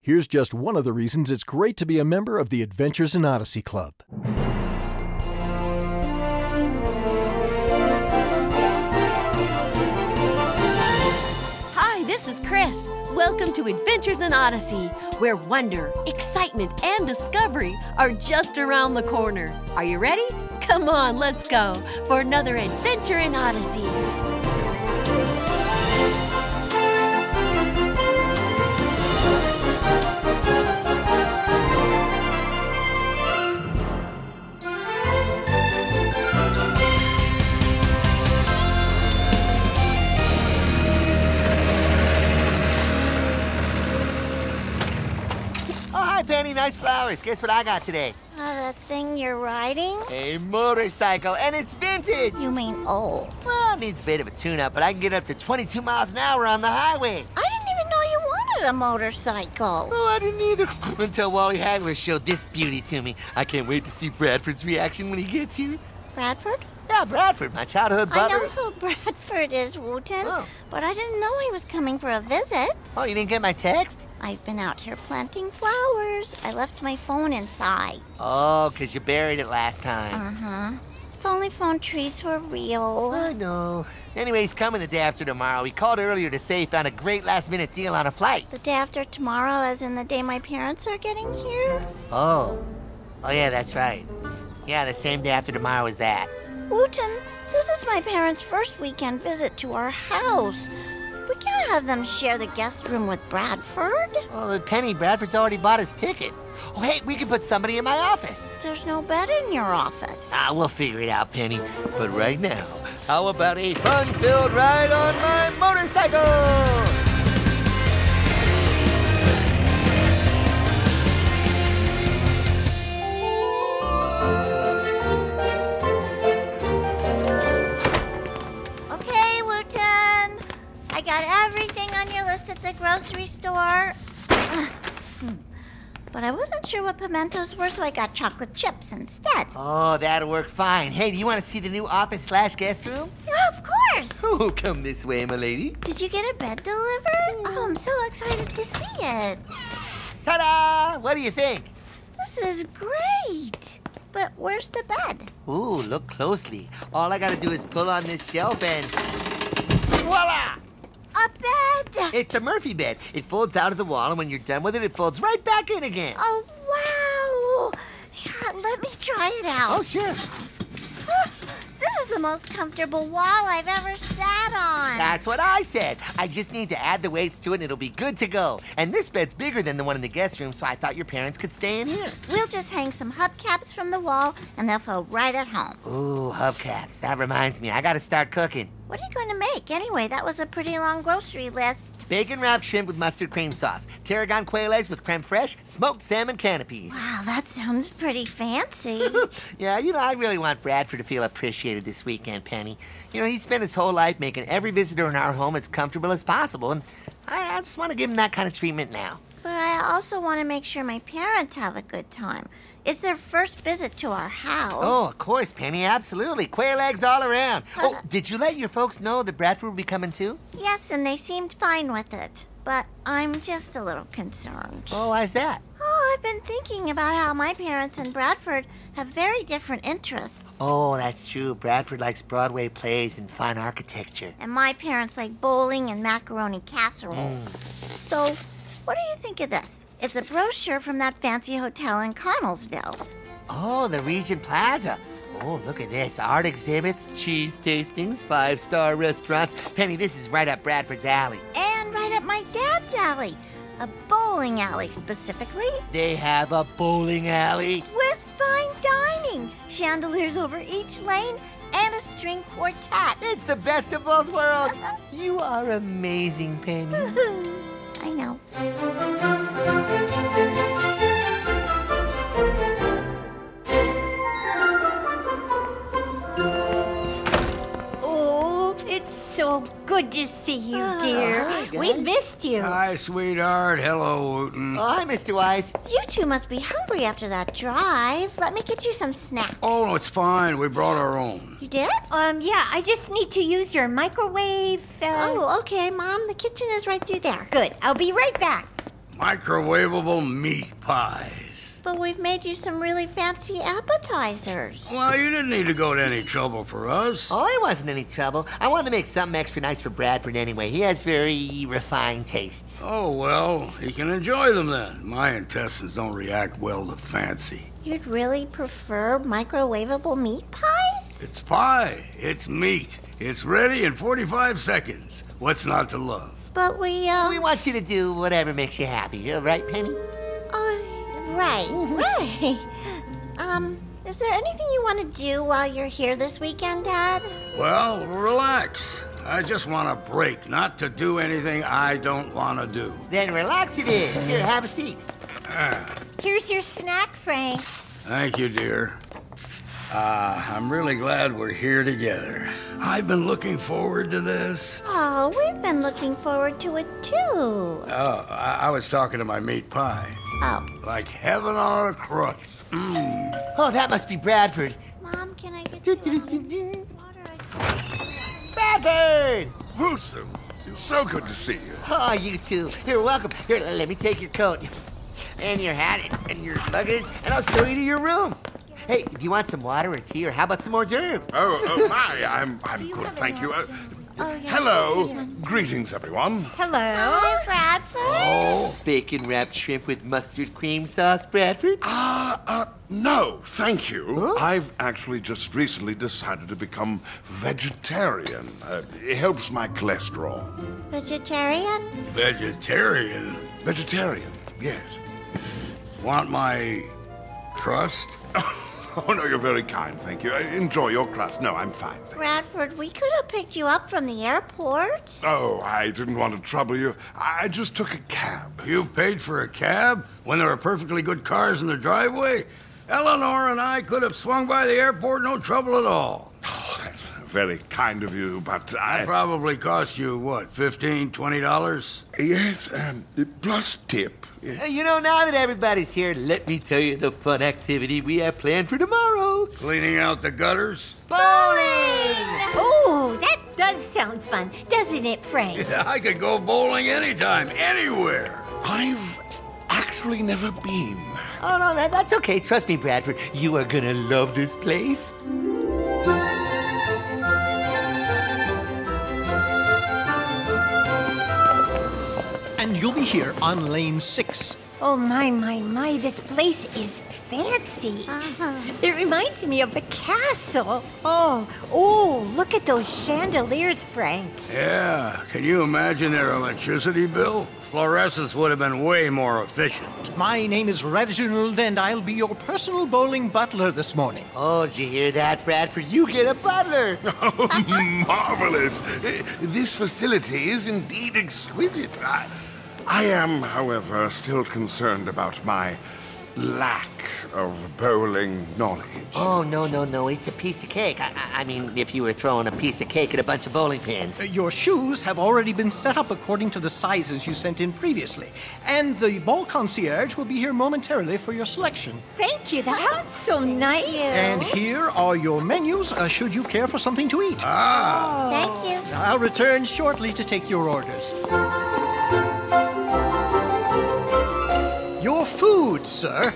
Here's just one of the reasons it's great to be a member of the Adventures in Odyssey Club. Hi, this is Chris. Welcome to Adventures in Odyssey, where wonder, excitement, and discovery are just around the corner. Are you ready? Come on, let's go for another Adventure in Odyssey. Penny, nice flowers. Guess what I got today? The thing you're riding? A motorcycle, and it's vintage. You mean old? Well, it needs a bit of a tune-up, but I can get up to 22 miles an hour on the highway. I didn't even know you wanted a motorcycle. Oh, I didn't either, until Wally Hagler showed this beauty to me. I can't wait to see Bradford's reaction when he gets here. Bradford? Yeah, Bradford, my childhood brother. I know who Bradford is, Wooten, but I didn't know he was coming for a visit. Oh, you didn't get my text? I've been out here planting flowers. I left my phone inside. Oh, 'cause you buried it last time. Uh-huh. If only phone trees were real. I know. Anyway, he's coming the day after tomorrow. He called earlier to say he found a great last-minute deal on a flight. The day after tomorrow, as in the day my parents are getting here? Oh, yeah, that's right. Yeah, the same day after tomorrow is that. Wooten, this is my parents' first weekend visit to our house. We can't have them share the guest room with Bradford. Oh, Penny, Bradford's already bought his ticket. Oh, hey, we can put somebody in my office. There's no bed in your office. We'll figure it out, Penny. But right now, how about a fun-filled ride on my motorcycle? I got everything on your list at the grocery store. But I wasn't sure what pimentos were, so I got chocolate chips instead. Oh, that'll work fine. Hey, do you want to see the new office/guest room? Yeah, of course. Oh, come this way, my lady. Did you get a bed delivered? Oh, I'm so excited to see it. Ta-da! What do you think? This is great. But where's the bed? Ooh, look closely. All I gotta do is pull on this shelf and... voila! A bed! It's a Murphy bed. It folds out of the wall, and when you're done with it, it folds right back in again. Oh, wow! Yeah, let me try it out. Oh, sure. This is the most comfortable wall I've ever sat on. That's what I said. I just need to add the weights to it, and it'll be good to go. And this bed's bigger than the one in the guest room, so I thought your parents could stay in here. We'll just hang some hubcaps from the wall, and they'll feel right at home. Ooh, hubcaps. That reminds me. I gotta start cooking. What are you going to make? Anyway, that was a pretty long grocery list. Bacon wrapped shrimp with mustard cream sauce, tarragon quail eggs with creme fraiche, smoked salmon canapes. Wow, that sounds pretty fancy. Yeah, I really want Bradford to feel appreciated this weekend, Penny. He spent his whole life making every visitor in our home as comfortable as possible, and I just want to give him that kind of treatment now. But I also want to make sure my parents have a good time. It's their first visit to our house. Oh, of course, Penny, absolutely. Quail eggs all around. Oh, did you let your folks know that Bradford will be coming too? Yes, and they seemed fine with it. But I'm just a little concerned. Oh, why's that? Oh, I've been thinking about how my parents and Bradford have very different interests. Oh, that's true. Bradford likes Broadway plays and fine architecture. And my parents like bowling and macaroni casserole. So, what do you think of this? It's a brochure from that fancy hotel in Connellsville. Oh, the Regent Plaza. Oh, look at this. Art exhibits, cheese tastings, 5-star restaurants. Penny, this is right up Bradford's alley. And right up my dad's alley. A bowling alley, specifically. They have a bowling alley? With fine dining. Chandeliers over each lane and a string quartet. It's the best of both worlds. You are amazing, Penny. I know. Oh, it's so good to see you, dear. Hi, We Dad. missed you. Hi, sweetheart. Hello, Wooten. Oh, hi, Mr. Wise. You two must be hungry after that drive. Let me get you some snacks. Oh, no, it's fine. We brought our own. You did? Yeah, I just need to use your microwave. Oh, okay, Mom. The kitchen is right through there. Good. I'll be right back. Microwavable meat pies. But we've made you some really fancy appetizers. Well, you didn't need to go to any trouble for us. Oh, it wasn't any trouble. I wanted to make something extra nice for Bradford anyway. He has very refined tastes. Oh, well, he can enjoy them then. My intestines don't react well to fancy. You'd really prefer microwavable meat pies? It's pie. It's meat. It's ready in 45 seconds. What's not to love? But we We want you to do whatever makes you happy, right, Penny? Right. Is there anything you want to do while you're here this weekend, Dad? Well, relax. I just want a break, not to do anything I don't want to do. Then relax it is. Here, have a seat. Here's your snack, Frank. Thank you, dear. I'm really glad we're here together. I've been looking forward to this. Oh, we've been looking forward to it, too. Oh, I was talking to my meat pie. Oh. Like heaven on a crust. Oh, that must be Bradford. Mom, can I get you water? Bradford! Wilson, it's so good to see you. Oh, you too. Here, welcome. Here, let me take your coat and your hat and your luggage, and I'll show you to your room. Hey, do you want some water or tea, or how about some hors d'oeuvres? Oh my, I'm good, thank you. Hello. Greetings, everyone. Hello. Hi, Bradford. Oh, Bacon-wrapped shrimp with mustard cream sauce, Bradford? No, thank you. I've actually just recently decided to become vegetarian. It helps my cholesterol. Vegetarian? vegetarian. Vegetarian, yes. Want my crust? Oh, no, you're very kind, thank you. Enjoy your crust. No, I'm fine. Thank you. Bradford, we could have picked you up from the airport. Oh, I didn't want to trouble you. I just took a cab. You paid for a cab when there were perfectly good cars in the driveway? Eleanor and I could have swung by the airport, no trouble at all. Oh, that's very kind of you, but It probably cost you, what, $15, $20? Yes, plus tip. Yes. You know, now that everybody's here, let me tell you the fun activity we have planned for tomorrow. Cleaning out the gutters? Bowling! Oh, that does sound fun, doesn't it, Frank? I could go bowling anytime, anywhere. I've actually never been. Oh, no, that's okay. Trust me, Bradford. You are gonna love this place. And you'll be here on lane 6. Oh, my, this place is fancy. It reminds me of a castle. Oh, look at those chandeliers, Frank. Yeah, can you imagine their electricity bill? Fluorescence would have been way more efficient. My name is Reginald, and I'll be your personal bowling butler this morning. Oh, did you hear that, Bradford? You get a butler. Marvelous. This facility is indeed exquisite. I am, however, still concerned about my lack of bowling knowledge. Oh, no. It's a piece of cake. I mean, if you were throwing a piece of cake at a bunch of bowling pins. Your shoes have already been set up according to the sizes you sent in previously. And the ball concierge will be here momentarily for your selection. Thank you, that's so nice. And here are your menus, should you care for something to eat. Thank you. I'll return shortly to take your orders. Your food, sir.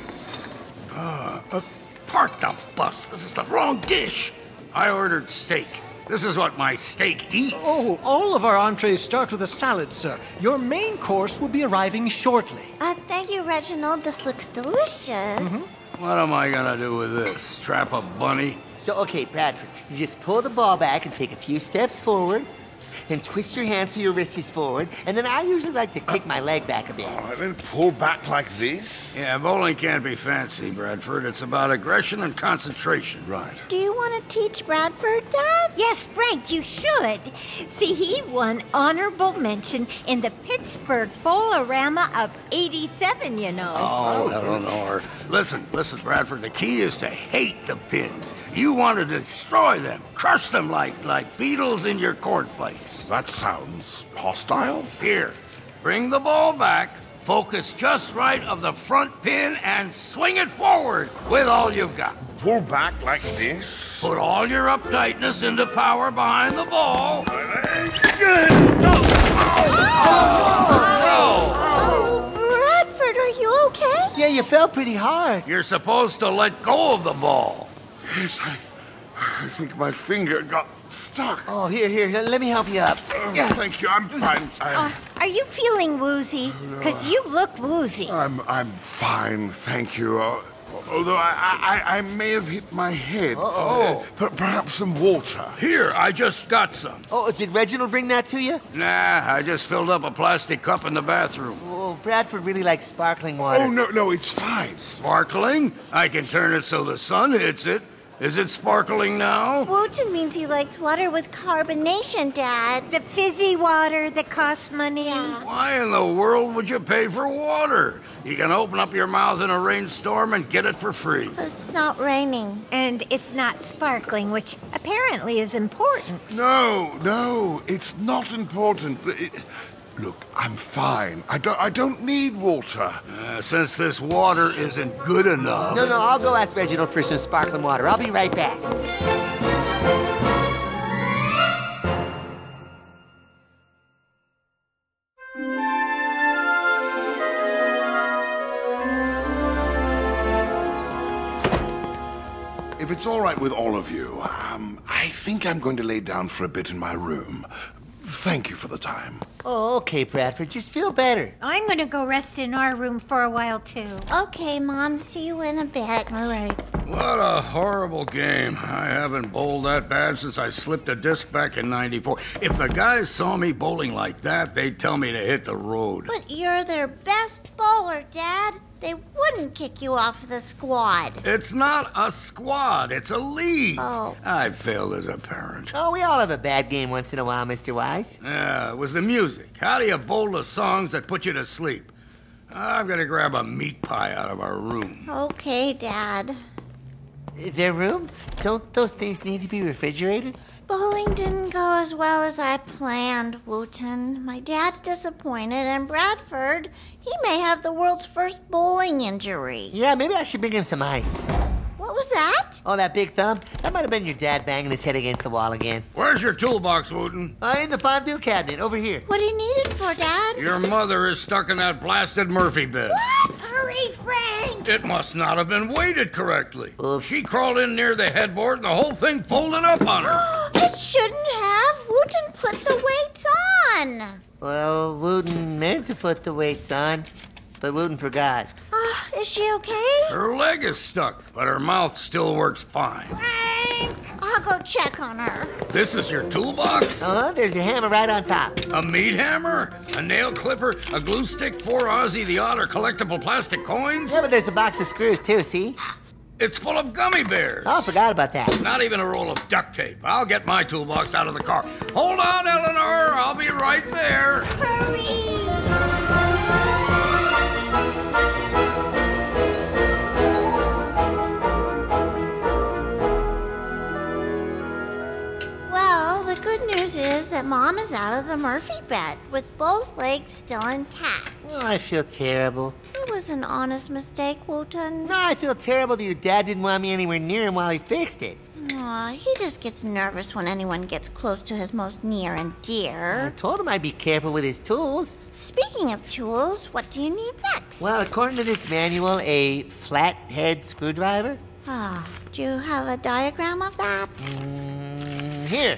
Park the bus. This is the wrong dish. I ordered steak. This is what my steak eats. Oh, all of our entrees start with a salad, sir. Your main course will be arriving shortly. Thank you, Reginald. This looks delicious. What am I gonna do with this? Trap a bunny? So, okay, Bradford, you just pull the ball back and take a few steps forward, and twist your hand so your wrist is forward, and then I usually like to kick my leg back a bit. And then pull back like this. Yeah, bowling can't be fancy, Bradford. It's about aggression and concentration. Right. Do you want to teach Bradford, Dad? Yes, Frank, you should. See, he won honorable mention in the Pittsburgh Bowlorama of '87, you know. Oh, Eleanor. Listen, Bradford. The key is to hate the pins. You want to destroy them, crush them like beetles in your cornflakes. That sounds hostile. Here, bring the ball back, focus just right of the front pin, and swing it forward with all you've got. Pull back like this. Put all your uptightness into power behind the ball. Oh, Yeah, you fell pretty hard. You're supposed to let go of the ball. Yes, I think my finger got stuck. Oh, here, let me help you up. Thank you, I'm fine. Are you feeling woozy? Because you look woozy. I'm fine, thank you. Although I may have hit my head. Perhaps some water. Here, I just got some. Oh, did Reginald bring that to you? Nah, I just filled up a plastic cup in the bathroom. Oh, Bradford really likes sparkling water. Oh, no, it's fine. Sparkling? I can turn it so the sun hits it. Is it sparkling now? Wooten means he likes water with carbonation, Dad. The fizzy water that costs money. Yeah. Why in the world would you pay for water? You can open up your mouth in a rainstorm and get it for free. It's not raining. And it's not sparkling, which apparently is important. No, it's not important. Look, I'm fine. I don't need water. Since this water isn't good enough. No, I'll go ask Reginald for some sparkling water. I'll be right back. If it's all right with all of you, I think I'm going to lay down for a bit in my room. Thank you for the time. Oh, okay, Bradford. Just feel better. I'm going to go rest in our room for a while, too. Okay, Mom, see you in a bit. All right. What a horrible game. I haven't bowled that bad since I slipped a disc back in '94. If the guys saw me bowling like that, they'd tell me to hit the road. But you're their best bowler, Dad. They wouldn't kick you off the squad. It's not a squad, it's a league. Oh. I failed as a parent. Oh, we all have a bad game once in a while, Mr. Wise. Yeah, it was the music. How do you bowl the songs that put you to sleep? I'm gonna grab a meat pie out of our room. Okay, Dad. Their room? Don't those things need to be refrigerated? Bowling didn't go as well as I planned, Wooten. My dad's disappointed, and Bradford, he may have the world's first bowling injury. Yeah, maybe I should bring him some ice. What was that? Oh, that big thumb? That might have been your dad banging his head against the wall again. Where's your toolbox, Wooten? In the fondue cabinet, over here. What do you need it for, Dad? Your mother is stuck in that blasted Murphy bed. What? Hurry, Frank! It must not have been weighted correctly. Oops. She crawled in near the headboard and the whole thing folded up on her. It shouldn't have. Wooten put the weights on. Well, Wooten meant to put the weights on, but Wooten forgot. Is she okay? Her leg is stuck, but her mouth still works fine. I'll go check on her. This is your toolbox? There's a hammer right on top. A meat hammer? A nail clipper? A glue stick? 4 Aussie the Odd or collectible plastic coins? Yeah, but there's a box of screws, too, see? It's full of gummy bears. Oh, I forgot about that. Not even a roll of duct tape. I'll get my toolbox out of the car. Hold on, Eleanor. I'll be right there. Hurry! Well, the good news is that Mom is out of the Murphy bed with both legs still intact. Oh, I feel terrible. It was an honest mistake, Wooten. No, I feel terrible that your dad didn't want me anywhere near him while he fixed it. Aw, he just gets nervous when anyone gets close to his most near and I dear. told him I'd be careful with his tools. Speaking of tools, what do you need next? Well, according to this manual, a flathead screwdriver. Do you have a diagram of that? Here.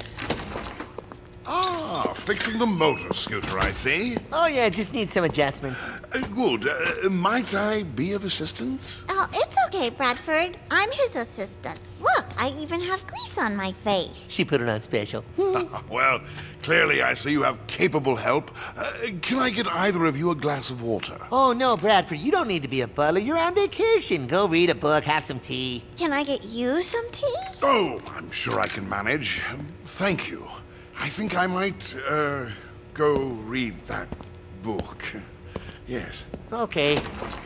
Fixing the motor scooter, I see. Oh, yeah, just need some adjustment. Good. Might I be of assistance? Oh, it's okay, Bradford. I'm his assistant. Look, I even have grease on my face. She put it on special. Well, clearly I see you have capable help. Can I get either of you a glass of water? Oh, no, Bradford, you don't need to be a butler. You're on vacation. Go read a book, have some tea. Can I get you some tea? Oh, I'm sure I can manage. Thank you. I think I might, go read that book. Yes. Okay.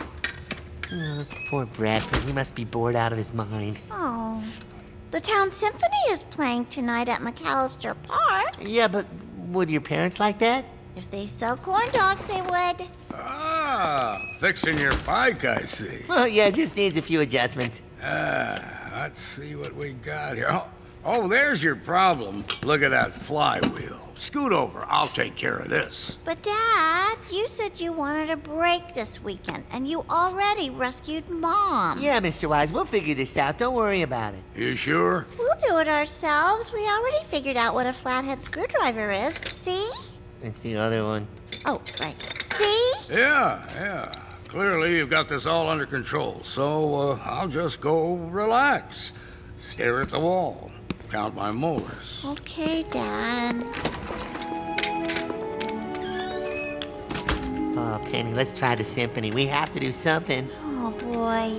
Poor Bradford. He must be bored out of his mind. Oh. The town symphony is playing tonight at McAllister Park. Yeah, but would your parents like that? If they sell corn dogs, they would. Fixing your bike, I see. Well, yeah, just needs a few adjustments. Let's see what we got here. Oh, there's your problem. Look at that flywheel. Scoot over. I'll take care of this. But, Dad, you said you wanted a break this weekend, and you already rescued Mom. Yeah, Mr. Wise, we'll figure this out. Don't worry about it. You sure? We'll do it ourselves. We already figured out what a flathead screwdriver is. See? It's the other one. Oh, right. See? Yeah. Clearly, you've got this all under control, so I'll just go relax. Stare at the wall. Count my molars. Okay, Dad. Oh, Penny, let's try the symphony. We have to do something. Oh, boy.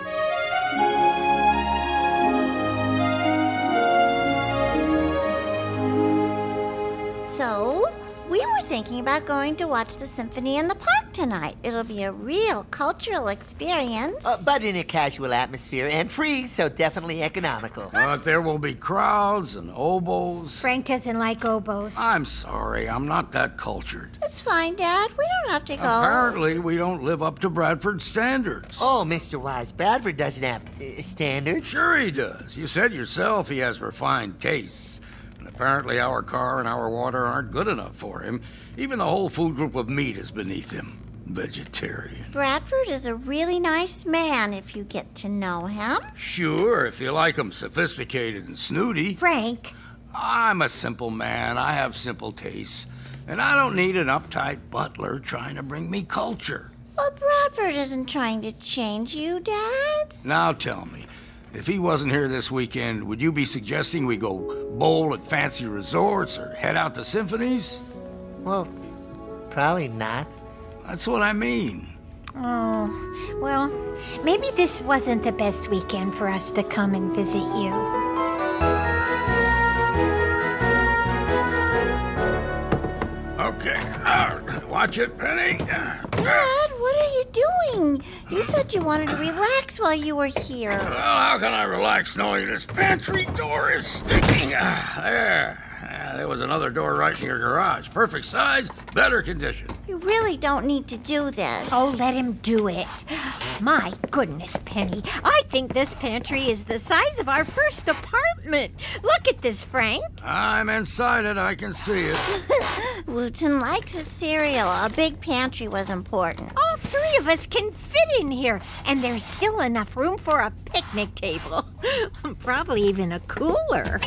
So, we were thinking about going to watch the symphony in the park tonight. It'll be a real cultural experience. But in a casual atmosphere and free, so definitely economical. But there will be crowds and oboes. Frank doesn't like oboes. I'm sorry, I'm not that cultured. It's fine, Dad. We don't have to go. Apparently, we don't live up to Bradford's standards. Oh, Mr. Wise, Bradford doesn't have standards. Sure he does. You said yourself he has refined tastes. And apparently our car and our water aren't good enough for him. Even the whole food group of meat is beneath him. Vegetarian. Bradford is a really nice man if you get to know him. Sure, if you like him sophisticated and snooty. Frank, I'm a simple man. I have simple tastes. And I don't need an uptight butler trying to bring me culture. But Bradford isn't trying to change you, Dad. Now tell me, if he wasn't here this weekend, would you be suggesting we go bowl at fancy resorts or head out to symphonies? Well, probably not. That's what I mean. oh, well, maybe this wasn't the best weekend for us to come and visit you. Okay, watch it, Penny. Dad, what are you doing? You said you wanted to relax while you were here. Well, how can I relax knowing this pantry door is sticking? There was another door right in your garage. Perfect size, better condition. You really don't need to do this. Oh, let him do it. My goodness, Penny. I think this pantry is the size of our first apartment. Look at this, Frank. I'm inside it, I can see it. Wooten likes his cereal. A big pantry was important. All three of us can fit in here, and there's still enough room for a picnic table. Probably even a cooler.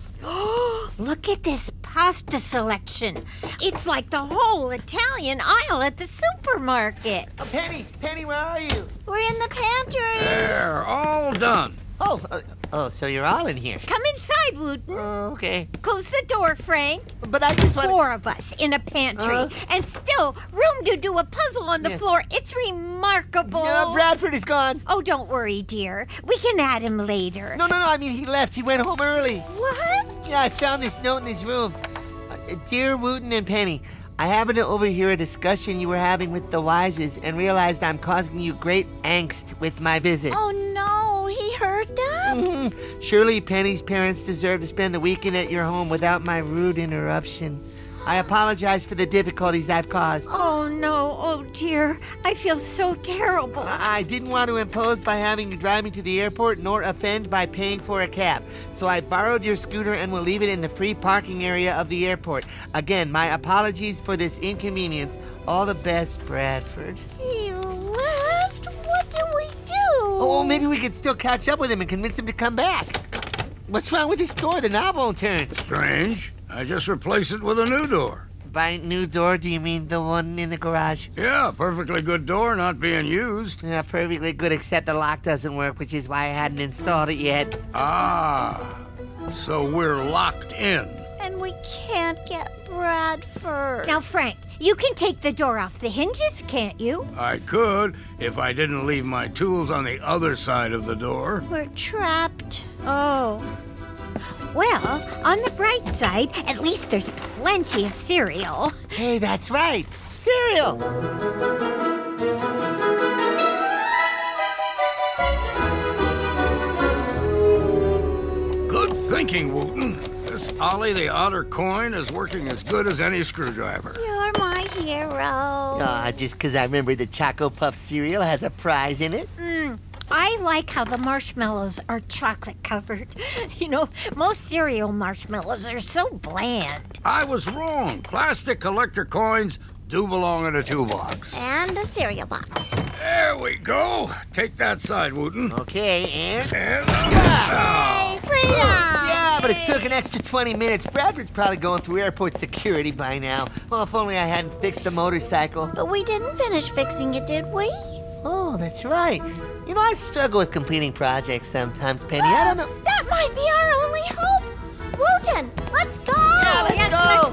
Look at this pasta selection. It's like the whole Italian aisle at the supermarket. Penny, where are you? We're in the pantry. There, all done. Oh, so you're all in here. Come inside, Wooten. Oh, okay. Close the door, Frank. But I just want 4 of us in a pantry, and still room to do a puzzle on the floor. It's remarkable. Yeah, Bradford is gone. Oh, don't worry, dear. We can add him later. No, I mean, he left. He went home early. What? Yeah, I found this note in his room. Dear Wooten and Penny, I happened to overhear a discussion you were having with the Wises and realized I'm causing you great angst with my visit. Oh, no. He heard that? Surely Penny's parents deserve to spend the weekend at your home without my rude interruption. I apologize for the difficulties I've caused. Oh, no. Oh, dear. I feel so terrible. I didn't want to impose by having you drive me to the airport nor offend by paying for a cab. So I borrowed your scooter and will leave it in the free parking area of the airport. Again, my apologies for this inconvenience. All the best, Bradford. He left? What do we do? Oh, maybe we could still catch up with him and convince him to come back. What's wrong with this door? The knob won't turn. Strange. I just replaced it with a new door. By new door, do you mean the one in the garage? Yeah, perfectly good door, not being used. Yeah, perfectly good, except the lock doesn't work, which is why I hadn't installed it yet. Ah, so we're locked in. And we can't get Bradford. Now, Frank, you can take the door off the hinges, can't you? I could, if I didn't leave my tools on the other side of the door. We're trapped. Oh. Well, on the bright side, at least there's plenty of cereal. Hey, that's right. Cereal! Good thinking, Wooten. This Ollie the Otter coin is working as good as any screwdriver. You're my hero. Just because I remember the Choco Puff cereal has a prize in it. I like how the marshmallows are chocolate covered. You know, most cereal marshmallows are so bland. I was wrong. Plastic collector coins do belong in a toolbox. And a cereal box. There we go. Take that side, Wooten. Okay, and... Hey, freedom! Yeah, but it took an extra 20 minutes. Bradford's probably going through airport security by now. Well, if only I hadn't fixed the motorcycle. But we didn't finish fixing it, did we? Oh, that's right. You know, I struggle with completing projects sometimes, Penny. I don't know. That might be our only hope. Wooten, let's go! Yeah, let's go!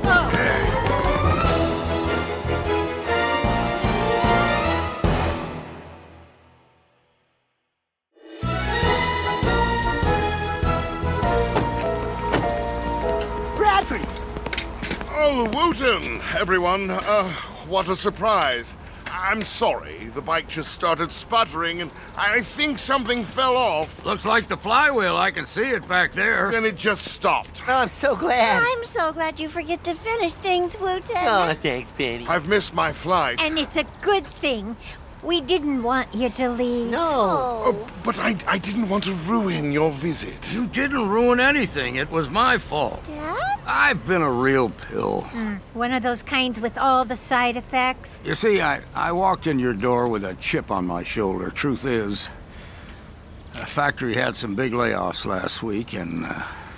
Bradford! Oh, Wooten, everyone. What a surprise. I'm sorry, the bike just started sputtering and I think something fell off. Looks like the flywheel. I can see it back there. Then it just stopped. Oh, I'm so glad. I'm so glad you forget to finish things, Wooten. Oh, thanks, Penny. I've missed my flight. And it's a good thing. We didn't want you to leave. No. Oh, but I didn't want to ruin your visit. You didn't ruin anything. It was my fault. Dad? I've been a real pill. One of those kinds with all the side effects. You see, I walked in your door with a chip on my shoulder. Truth is, the factory had some big layoffs last week, and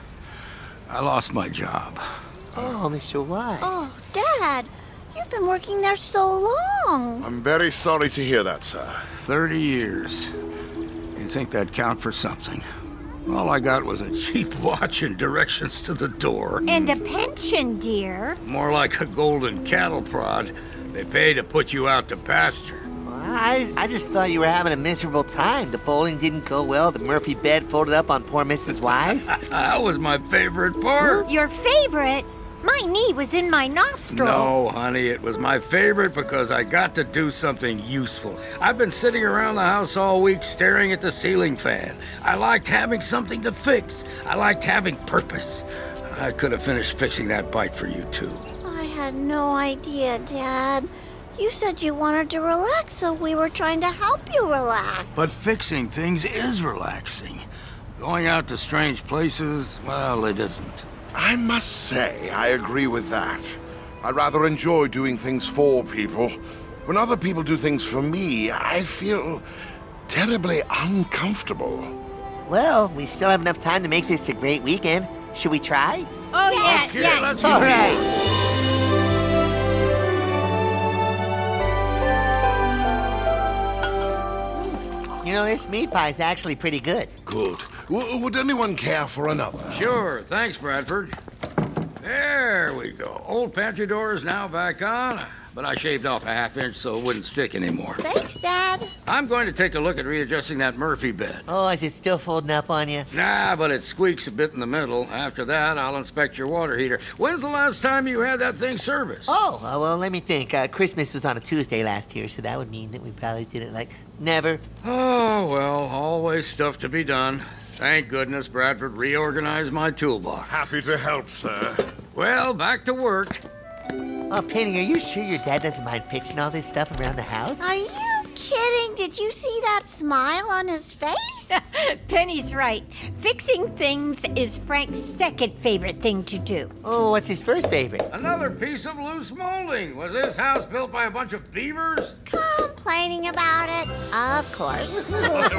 I lost my job. Oh, Mr. Wise. Oh, Dad, you've been working there so long. I'm very sorry to hear that, sir. 30 years. You'd think that'd count for something. All I got was a cheap watch and directions to the door. And a pension, dear. More like a golden cattle prod. They pay to put you out to pasture. I just thought you were having a miserable time. The bowling didn't go well. The Murphy bed folded up on poor Mrs. Wise. That was my favorite part. Your favorite? My knee was in my nostril. No, honey, it was my favorite because I got to do something useful. I've been sitting around the house all week staring at the ceiling fan. I liked having something to fix. I liked having purpose. I could have finished fixing that bike for you, too. I had no idea, Dad. You said you wanted to relax, so we were trying to help you relax. But fixing things is relaxing. Going out to strange places, well, it isn't. I must say, I agree with that. I rather enjoy doing things for people. When other people do things for me, I feel terribly uncomfortable. Well, we still have enough time to make this a great weekend. Should we try? Oh, yes, Okay, yes. let's All go. right. You know, this meat pie is actually pretty good. Good. Would anyone care for another? Sure, thanks, Bradford. There we go. Old pantry door is now back on, but I shaved off a half-inch so it wouldn't stick anymore. Thanks, Dad. I'm going to take a look at readjusting that Murphy bed. Oh, is it still folding up on you? Nah, but it squeaks a bit in the middle. After that, I'll inspect your water heater. When's the last time you had that thing serviced? Oh, well, let me think. Christmas was on a Tuesday last year, so that would mean that we probably did it like never. Oh, well, always stuff to be done. Thank goodness Bradford reorganized my toolbox. Happy to help, sir. Well, back to work. Oh, Penny, are you sure your dad doesn't mind fixing all this stuff around the house? Are you kidding? Did you see that smile on his face? Penny's right. Fixing things is Frank's second favorite thing to do. Oh, what's his first favorite? Another piece of loose molding. Was this house built by a bunch of beavers? Complaining about it? Of course.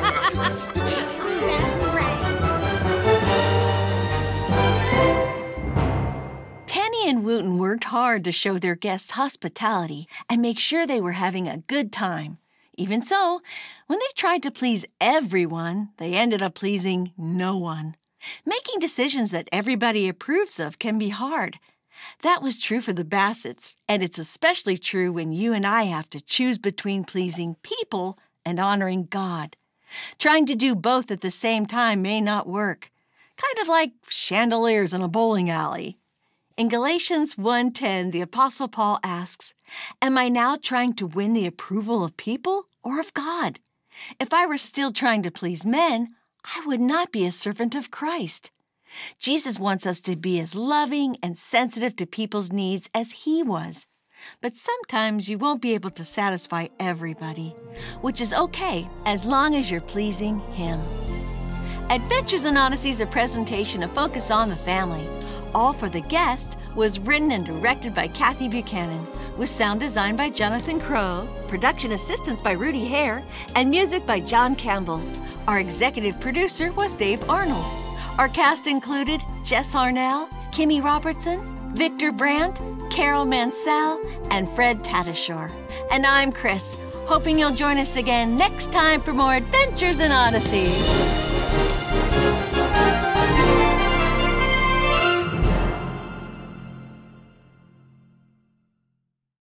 Penny and Wooten worked hard to show their guests hospitality and make sure they were having a good time. Even so, when they tried to please everyone, they ended up pleasing no one. Making decisions that everybody approves of can be hard. That was true for the Bassetts, and it's especially true when you and I have to choose between pleasing people and honoring God. Trying to do both at the same time may not work. Kind of like chandeliers in a bowling alley. In Galatians 1:10, the Apostle Paul asks, "Am I now trying to win the approval of people or of God? If I were still trying to please men, I would not be a servant of Christ." Jesus wants us to be as loving and sensitive to people's needs as he was. but sometimes you won't be able to satisfy everybody, which is okay as long as you're pleasing Him. Adventures in Odyssey is a presentation of Focus on the Family. All for the Guest was written and directed by Kathy Buchanan, with sound design by Jonathan Crow, production assistance by Rudy Hare, and music by John Campbell. Our executive producer was Dave Arnold. Our cast included Jess Harnell, Kimmy Robertson, Victor Brandt, Carol Mansell, and Fred Tatasciore. And I'm Chris, hoping you'll join us again next time for more Adventures in Odyssey.